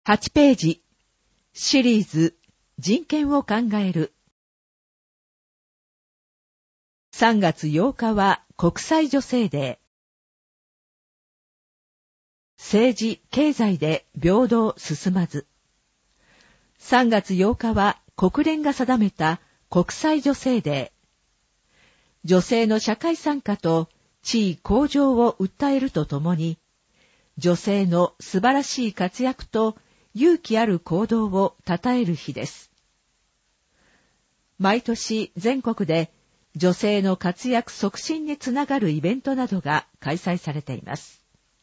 8ページ、シリーズ、人権を考える。3月8日は国際女性デー。政治、経済で平等進まず。3月8日は国連が定めた国際女性デー。女性の社会参加と地位向上を訴えるとともに、女性の素晴らしい活躍と勇気ある行動を称える日です。毎年全国で女性の活躍促進につながるイベントなどが開催されています。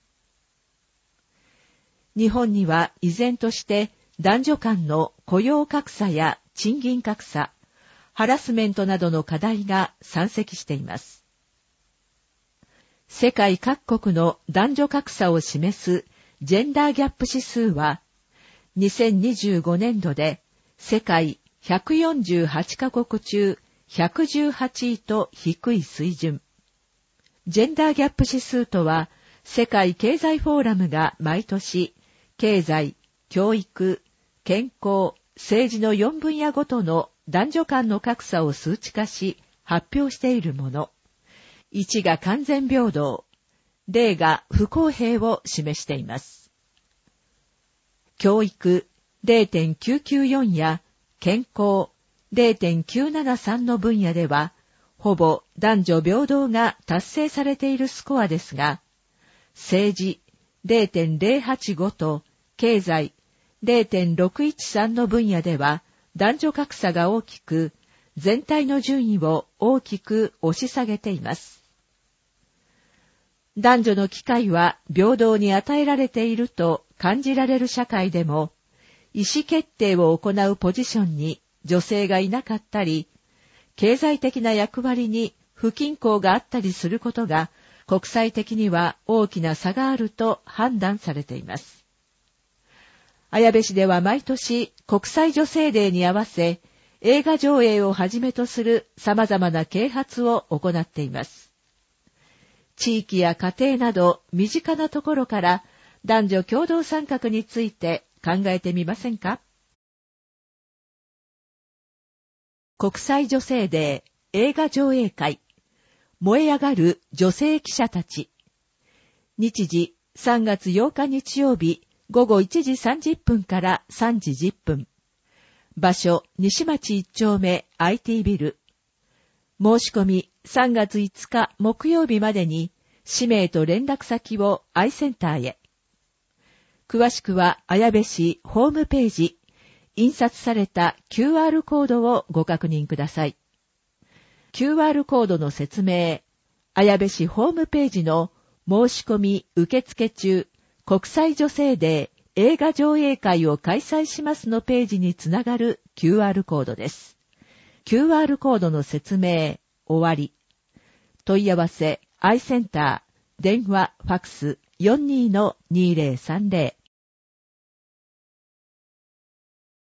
日本には依然として男女間の雇用格差や賃金格差、ハラスメントなどの課題が山積しています。世界各国の男女格差を示すジェンダーギャップ指数は、2025年度で世界148カ国中118位と低い水準。ジェンダーギャップ指数とは、世界経済フォーラムが毎年、経済、教育、健康、政治の4分野ごとの男女間の格差を数値化し、発表しているもの。1が完全平等、0が不公平を示しています。教育 0.994 や健康 0.973 の分野では、ほぼ男女平等が達成されているスコアですが、政治 0.085 と経済 0.613 の分野では男女格差が大きく、全体の順位を大きく押し下げています。男女の機会は平等に与えられていると感じられる社会でも、意思決定を行うポジションに女性がいなかったり、経済的な役割に不均衡があったりすることが、国際的には大きな差があると判断されています。綾部市では毎年国際女性デーに合わせ、映画上映をはじめとする様々な啓発を行っています。地域や家庭など身近なところから男女共同参画について考えてみませんか？国際女性デー映画上映会、燃え上がる女性記者たち。日時3月8日日曜日午後1時30分から3時10分。場所、西町1丁目 IT ビル。申し込み3月5日木曜日までに、氏名と連絡先をIセンターへ。詳しくは綾部市ホームページ、印刷された QR コードをご確認ください。QR コードの説明、綾部市ホームページの申し込み受付中、国際女性デー映画上映会を開催しますのページにつながる QR コードです。QR コードの説明、終わり。問い合わせ、Iセンター、電話、ファクス 42-2030